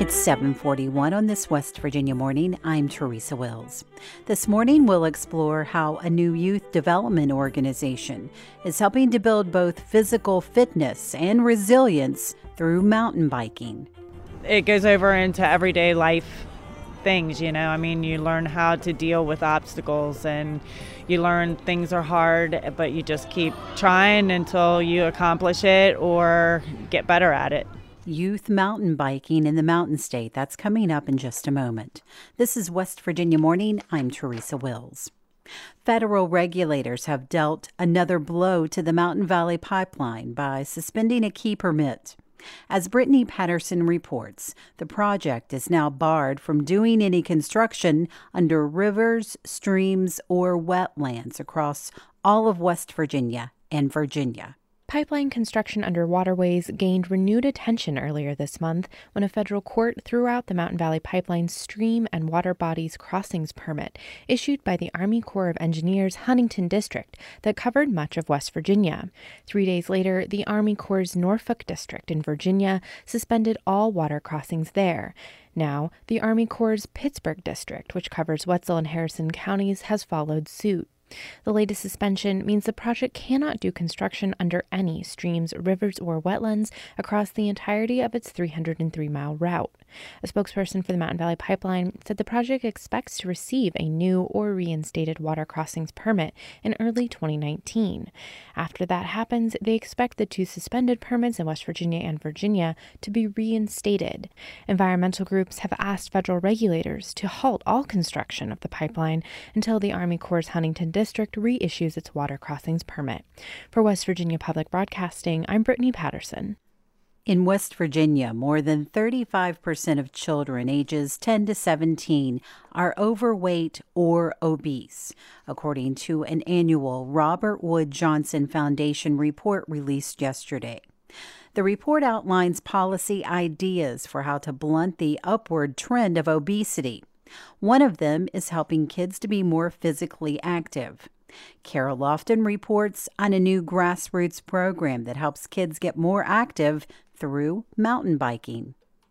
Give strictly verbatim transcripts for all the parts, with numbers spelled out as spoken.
It's seven forty-one on this West Virginia morning. I'm Teresa Wills. This morning we'll explore how a new youth development organization is helping to build both physical fitness and resilience through mountain biking. It goes over into everyday life things, you know. I mean, you learn how to deal with obstacles and you learn things are hard, but you just keep trying until you accomplish it or get better at it. Youth mountain biking in the Mountain State. That's coming up in just a moment. This is West Virginia Morning. I'm Teresa Wills. Federal regulators have dealt another blow to the Mountain Valley Pipeline by suspending a key permit. As Brittany Patterson reports, the project is now barred from doing any construction under rivers, streams, or wetlands across all of West Virginia and Virginia. Pipeline construction under waterways gained renewed attention earlier this month when a federal court threw out the Mountain Valley Pipeline's stream and water bodies crossings permit issued by the Army Corps of Engineers Huntington District that covered much of West Virginia. Three days later, the Army Corps' Norfolk District in Virginia suspended all water crossings there. Now, the Army Corps' Pittsburgh District, which covers Wetzel and Harrison counties, has followed suit. The latest suspension means the project cannot do construction under any streams, rivers, or wetlands across the entirety of its three hundred three mile route. A spokesperson for the Mountain Valley Pipeline said the project expects to receive a new or reinstated water crossings permit in early twenty nineteen. After that happens, they expect the two suspended permits in West Virginia and Virginia to be reinstated. Environmental groups have asked federal regulators to halt all construction of the pipeline until the Army Corps' Huntington District reissues its water crossings permit. For West Virginia Public Broadcasting, I'm Brittany Patterson. In West Virginia, more than thirty-five percent of children ages ten to seventeen are overweight or obese, according to an annual Robert Wood Johnson Foundation report released yesterday. The report outlines policy ideas for how to blunt the upward trend of obesity. One of them is helping kids to be more physically active. Carol Lofton reports on a new grassroots program that helps kids get more active through mountain biking.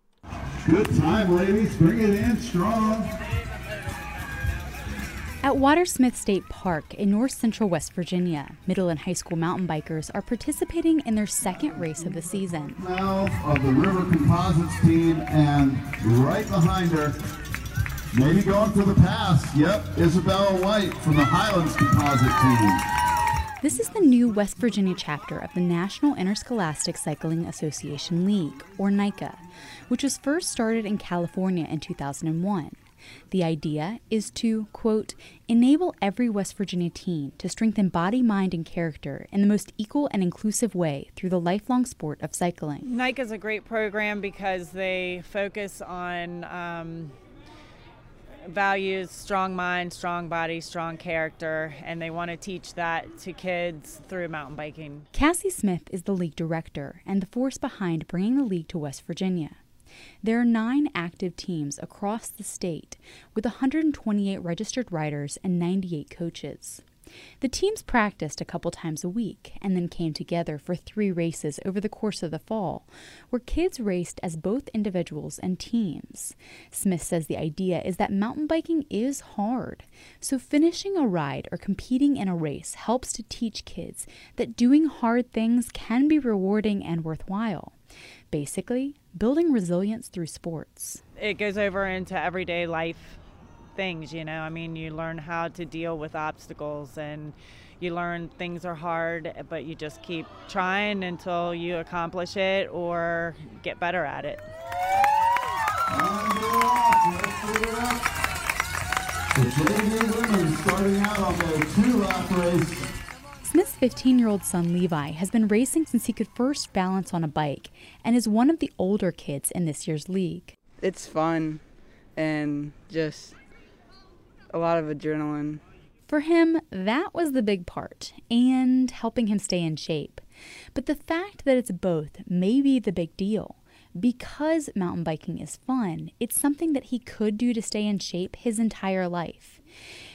Good time, ladies. Bring it in strong. At Watersmith State Park in north central West Virginia, middle and high school mountain bikers are participating in their second race of the season. Now of the River Composites team, and right behind her, maybe going for the pass, yep, Isabella White from the Highlands Composite team. This is the new West Virginia chapter of the National Interscholastic Cycling Association League, or NICA, which was first started in California in two thousand one. The idea is to, quote, enable every West Virginia teen to strengthen body, mind, and character in the most equal and inclusive way through the lifelong sport of cycling. NICA is a great program because they focus on um, values, strong mind, strong body, strong character, and they want to teach that to kids through mountain biking. Cassie Smith is the league director and the force behind bringing the league to West Virginia. There are nine active teams across the state with one hundred twenty-eight registered riders and ninety-eight coaches. The teams practiced a couple times a week and then came together for three races over the course of the fall, where kids raced as both individuals and teams. Smith says the idea is that mountain biking is hard, so finishing a ride or competing in a race helps to teach kids that doing hard things can be rewarding and worthwhile. Basically, building resilience through sports. It goes over into everyday life things, you know. I mean, you learn how to deal with obstacles and you learn things are hard, but you just keep trying until you accomplish it or get better at it. Starting out on the two-lap race. Smith's fifteen-year-old son Levi has been racing since he could first balance on a bike and is one of the older kids in this year's league. It's fun and just a lot of adrenaline. For him, that was the big part, and helping him stay in shape. But the fact that it's both may be the big deal. Because mountain biking is fun, it's something that he could do to stay in shape his entire life.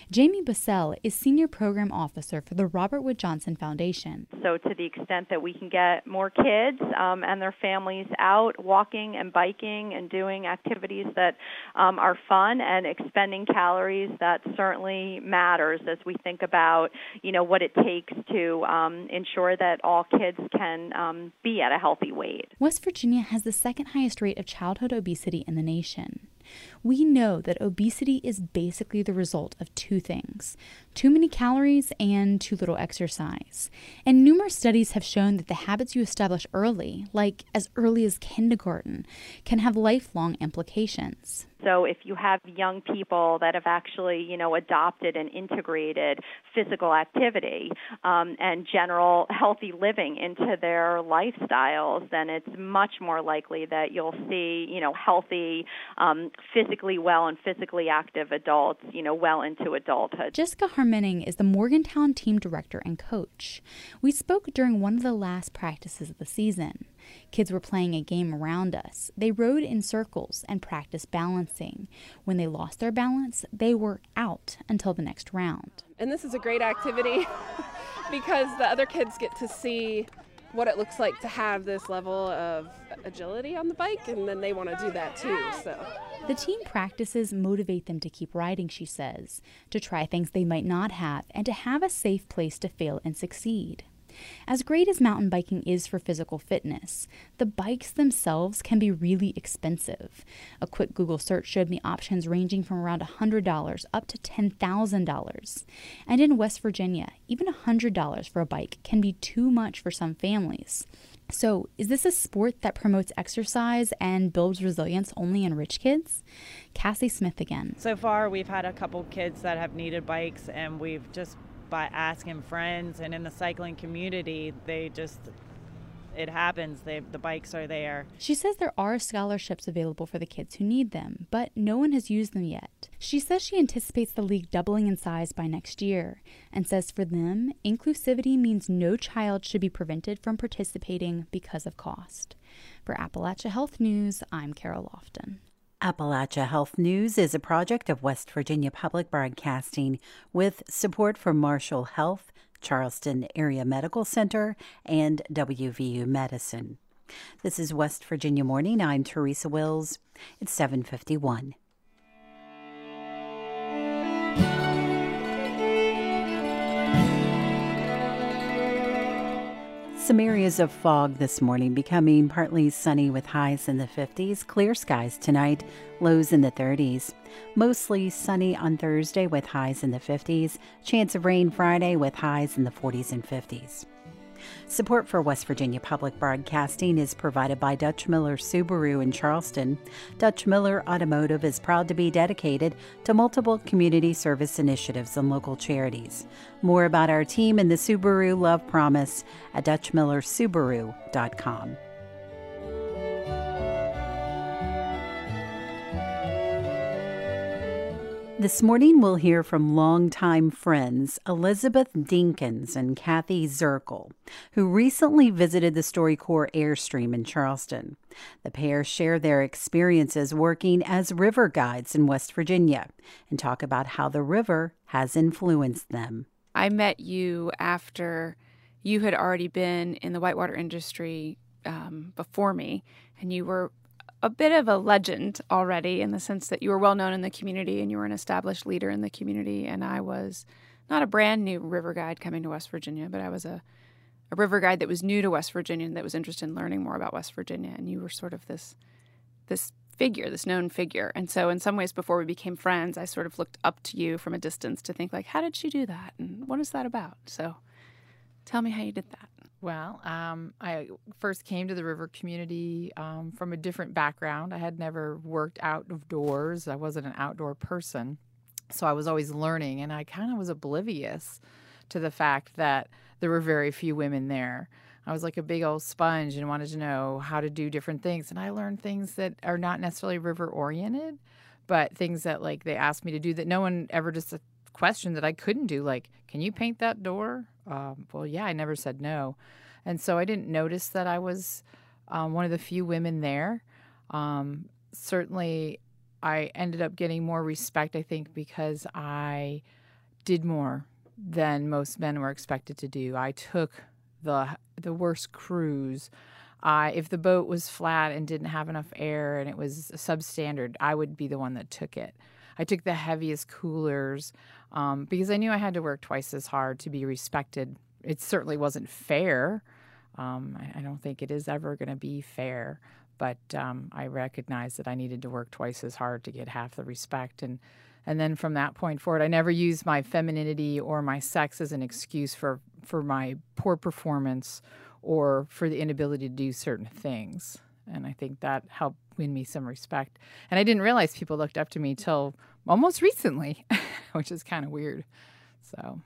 Jamie Bussell is Senior Program Officer for the Robert Wood Johnson Foundation. So to the extent that we can get more kids um, and their families out walking and biking and doing activities that um, are fun and expending calories, that certainly matters as we think about, you know, what it takes to um, ensure that all kids can um, be at a healthy weight. West Virginia has the second highest rate of childhood obesity in the nation. We know that obesity is basically the result of two things: too many calories and too little exercise. And numerous studies have shown that the habits you establish early, like as early as kindergarten, can have lifelong implications. So if you have young people that have actually, you know, adopted and integrated physical activity um, and general healthy living into their lifestyles, then it's much more likely that you'll see, you know, healthy, um, physically well and physically active adults, you know, well into adulthood. Jessica Harmening is the Morgantown team director and coach. We spoke during one of the last practices of the season. Kids were playing a game around us. They rode in circles and practiced balancing. When they lost their balance, they were out until the next round. And this is a great activity because the other kids get to see what it looks like to have this level of agility on the bike, and then they want to do that too. So the team practices motivate them to keep riding, she says, to try things they might not have, and to have a safe place to fail and succeed. As great as mountain biking is for physical fitness, the bikes themselves can be really expensive. A quick Google search showed me options ranging from around one hundred dollars up to ten thousand dollars. And in West Virginia, even one hundred dollars for a bike can be too much for some families. So, is this a sport that promotes exercise and builds resilience only in rich kids? Cassie Smith again. So far, we've had a couple kids that have needed bikes, and we've just, by asking friends and in the cycling community, they just, it happens. They, the bikes are there. She says there are scholarships available for the kids who need them, but no one has used them yet. She says she anticipates the league doubling in size by next year, and says for them, inclusivity means no child should be prevented from participating because of cost. For Appalachia Health News, I'm Carol Lofton. Appalachia Health News is a project of West Virginia Public Broadcasting with support from Marshall Health, Charleston Area Medical Center, and W V U Medicine. This is West Virginia Morning. I'm Teresa Wills. It's seven fifty-one. Some areas of fog this morning, becoming partly sunny with highs in the fifties. Clear skies tonight, lows in the thirties. Mostly sunny on Thursday with highs in the fifties. Chance of rain Friday with highs in the forties and fifties. Support for West Virginia Public Broadcasting is provided by Dutch Miller Subaru in Charleston. Dutch Miller Automotive is proud to be dedicated to multiple community service initiatives and local charities. More about our team and the Subaru Love Promise at dutch miller subaru dot com. This morning, we'll hear from longtime friends Elizabeth Dinkins and Kathy Zirkle, who recently visited the StoryCorps Airstream in Charleston. The pair share their experiences working as river guides in West Virginia and talk about how the river has influenced them. I met you after you had already been in the whitewater industry um, before me, and you were a bit of a legend already in the sense that you were well known in the community and you were an established leader in the community. And I was not a brand new river guide coming to West Virginia, but I was a, a river guide that was new to West Virginia and that was interested in learning more about West Virginia. And you were sort of this this figure, this known figure. And so in some ways, before we became friends, I sort of looked up to you from a distance to think like, how did she do that? And what is that about? So tell me how you did that. Well, um, I first came to the river community um, from a different background. I had never worked out of doors. I wasn't an outdoor person. So I was always learning, and I kind of was oblivious to the fact that there were very few women there. I was like a big old sponge and wanted to know how to do different things. And I learned things that are not necessarily river-oriented, but things that like they asked me to do that no one ever just questioned that I couldn't do. Like, can you paint that door? Um, well, yeah, I never said no. And so I didn't notice that I was um, one of the few women there. Um, certainly, I ended up getting more respect, I think, because I did more than most men were expected to do. I took the the worst cruise. I, if the boat was flat and didn't have enough air and it was substandard, I would be the one that took it. I took the heaviest coolers um, because I knew I had to work twice as hard to be respected. It certainly wasn't fair. Um, I, I don't think it is ever going to be fair. But um, I recognized that I needed to work twice as hard to get half the respect. And and then from that point forward, I never used my femininity or my sex as an excuse for, for my poor performance or for the inability to do certain things. And I think that helped win me some respect. And I didn't realize people looked up to me till almost recently, which is kind of weird. So,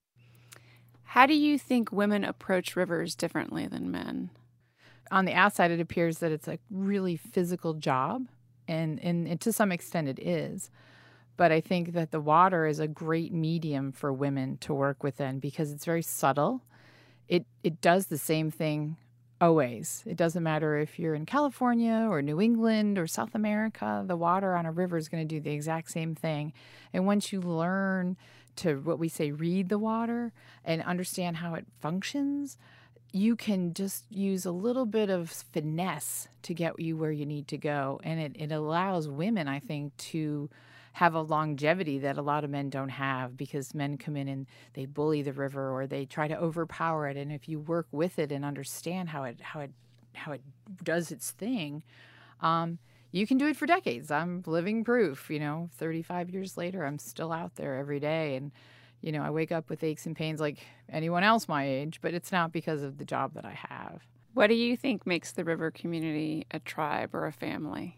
how do you think women approach rivers differently than men? On the outside, it appears that it's a really physical job, and, and, and to some extent it is. But I think that the water is a great medium for women to work within because it's very subtle. It it does the same thing always. It doesn't matter if you're in California or New England or South America. The water on a river is going to do the exact same thing. And once you learn to, what we say, read the water and understand how it functions, you can just use a little bit of finesse to get you where you need to go. And it, it allows women, I think, to have a longevity that a lot of men don't have because men come in and they bully the river or they try to overpower it. And if you work with it and understand how it how it how it does its thing, um, you can do it for decades. I'm living proof. You know, thirty-five years later, I'm still out there every day, and you know, I wake up with aches and pains like anyone else my age, but it's not because of the job that I have. What do you think makes the river community a tribe or a family?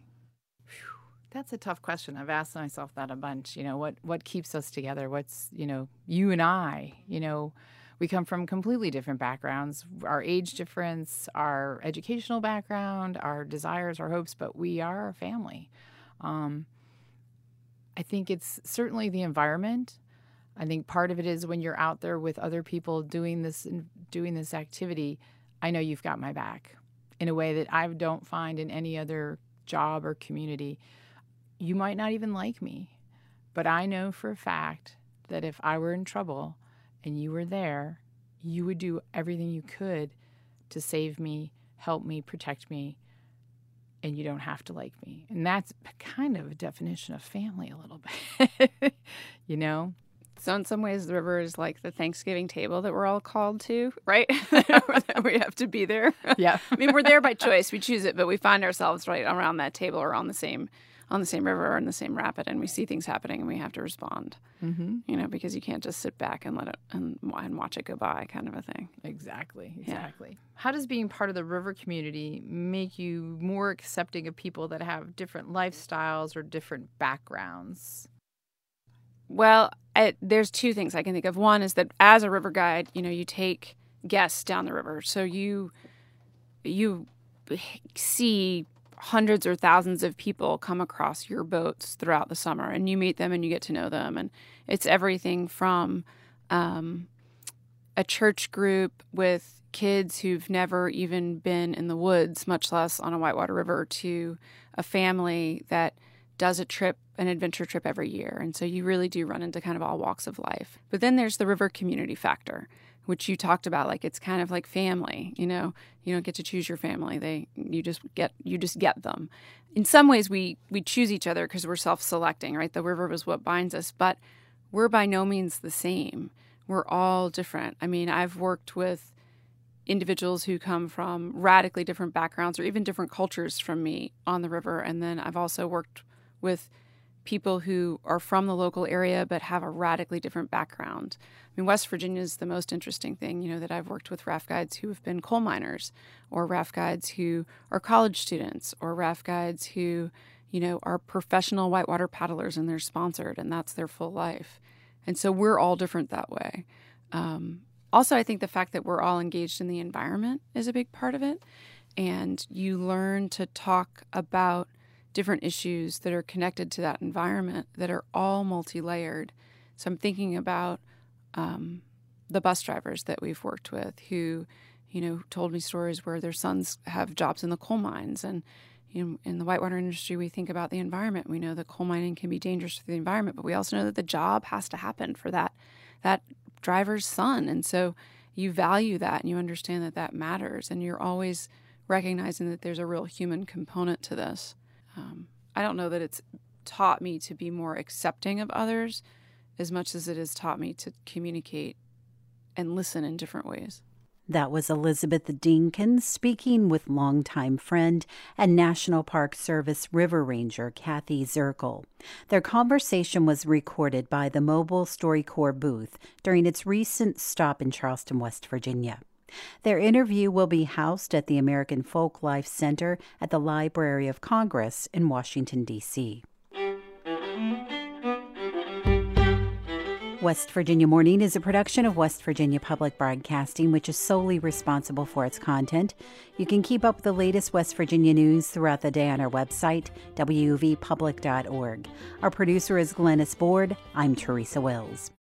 That's a tough question. I've asked myself that a bunch. You know, what what keeps us together? What's, you know, you and I, you know, we come from completely different backgrounds, our age difference, our educational background, our desires, our hopes, but we are a family. Um, I think it's certainly the environment. I think part of it is when you're out there with other people doing this doing this activity, I know you've got my back in a way that I don't find in any other job or community. You might not even like me, but I know for a fact that if I were in trouble and you were there, you would do everything you could to save me, help me, protect me, and you don't have to like me. And that's kind of a definition of family a little bit, you know? So in some ways, the river is like the Thanksgiving table that we're all called to, right? We have to be there. Yeah. I mean, we're there by choice. We choose it, but we find ourselves right around that table or on the same on the same river or in the same rapid, and we see things happening and we have to respond, mm-hmm. you know, because you can't just sit back and let it and, and watch it go by kind of a thing. Exactly, exactly. Yeah. How does being part of the river community make you more accepting of people that have different lifestyles or different backgrounds? Well, I, there's two things I can think of. One is that as a river guide, you know, you take guests down the river. So you you see hundreds or thousands of people come across your boats throughout the summer, and you meet them and you get to know them. And it's everything from um, a church group with kids who've never even been in the woods, much less on a whitewater river, to a family that does a trip, an adventure trip every year. And so you really do run into kind of all walks of life. But then there's the river community factor, which you talked about. Like, it's kind of like family, you know, you don't get to choose your family. They, you just get, you just get them. In some ways we, we choose each other because we're self-selecting, right? The river was what binds us, but we're by no means the same. We're all different. I mean, I've worked with individuals who come from radically different backgrounds or even different cultures from me on the river. And then I've also worked with people who are from the local area but have a radically different background. I mean, West Virginia is the most interesting thing, you know, that I've worked with raft guides who have been coal miners, or raft guides who are college students, or raft guides who, you know, are professional whitewater paddlers and they're sponsored and that's their full life. And so we're all different that way. Um, also, I think the fact that we're all engaged in the environment is a big part of it. And you learn to talk about different issues that are connected to that environment that are all multi-layered. So I'm thinking about um, the bus drivers that we've worked with who, you know, told me stories where their sons have jobs in the coal mines. And, you know, in the whitewater industry, we think about the environment. We know that coal mining can be dangerous for the environment, but we also know that the job has to happen for that that driver's son. And so you value that and you understand that that matters. And you're always recognizing that there's a real human component to this. Um, I don't know that it's taught me to be more accepting of others as much as it has taught me to communicate and listen in different ways. That was Elizabeth Dinkins speaking with longtime friend and National Park Service River Ranger Kathy Zirkle. Their conversation was recorded by the Mobile StoryCorps booth during its recent stop in Charleston, West Virginia. Their interview will be housed at the American Folklife Center at the Library of Congress in Washington, D C West Virginia Morning is a production of West Virginia Public Broadcasting, which is solely responsible for its content. You can keep up with the latest West Virginia news throughout the day on our website, w v public dot org. Our producer is Glennis Board. I'm Teresa Wills.